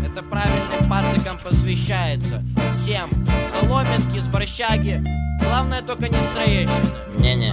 Это правильным пацикам посвящается. Всем соломинки с борщаги. Главное только не с Троещины. Не-не.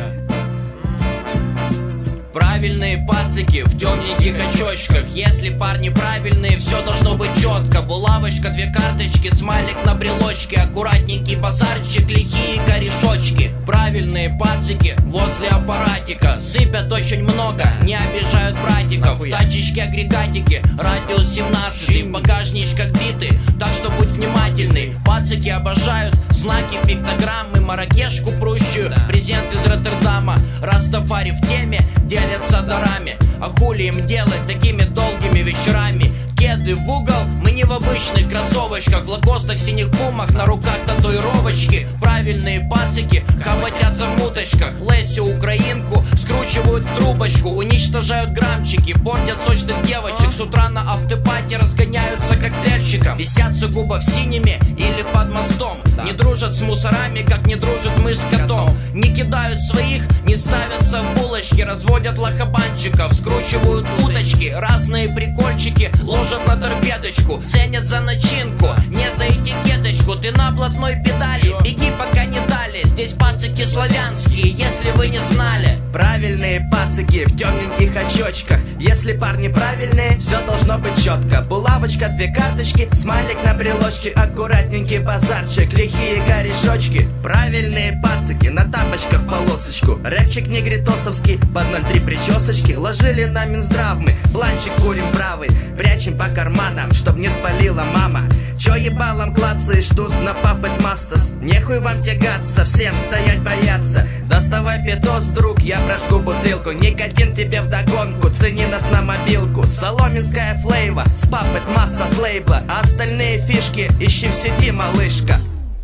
Правильные пацики в темненьких очочках. Если парни правильные, все должно быть четко. Булавочка, 2 карточки, смайлик на брелочке. Аккуратненький базарчик, лихие корешочки. Правильные пацики возле аппаратика. Сыпят очень много, не обижают братиков. Тачечки, агрегатики, радиус 17. В багажничках биты, так что будь внимательный. Пацики обожают знаки, пиктограммы, маракешку прущую, презент из Роттердама. Растафари в теме, делятся дарами. А хули им делать такими долгими вечерами? Кеды в угол, мы не в обычных кроссовочках. В лакостах, синих пумах, на руках татуировочки. Правильные пацики хоботятся в муточках. Лесю украинку скручивают в трубочку. Уничтожают граммчики, портят сочных девочек. С утра на автопате разгоняются коктейльчиком. Висят сугубо в синими или под мостом. Не дружат с мусорами, как не дружит мышь с котом. Не кидают своих, не ставятся в булочки. Разводят лохобанчиков, скручивают уточки. Разные прикольчики ложат на торпедочку. Ценят за начинку, не за этикеточку. Ты на блатной педали, беги пока не дали. Здесь пацики славянские, если вы не знали. Правильные пацики в темненьких очочках. Если парни правильные, все должно быть четко. Булавочка, 2 карточки, смайлик на брелочке. Аккуратненький базарчик, лихие корешочки. Правильные пацики на тапочках полосочку. Рэпчик негритосовский, под 0,3 причесочки. Ложили на Минздравмы, бланчик курим правый. Прячем по карманам, чтоб не спалила мама. Чё ебалом клацаешь тут на папать мастас? Нехуй вам тягаться, всем стоять бояться. Доставай пидос, друг, я прожгу бутылку. Никотин тебе вдогонку, цени нас на мобилку. Соломинская флейва, с папать маста с лейбла. А остальные фишки ищи в сети, малышка.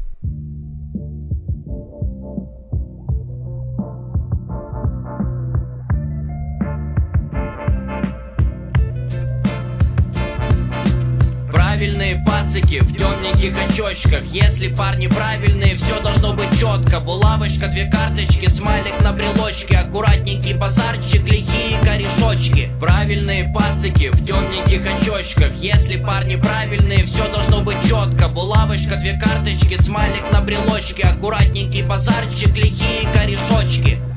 Правильные пацики в темненьких очочках. Если парни правильные, все должно быть четко. Булавочка, 2 карточки, смайлик на брелочке. Аккуратненький базарчик, лихие корешочки. Правильные пацики в темненьких очочках. Если парни правильные, все должно быть четко. Булавочка, 2 карточки, смайлик на брелочке. Аккуратненький базарчик, лихие корешочки.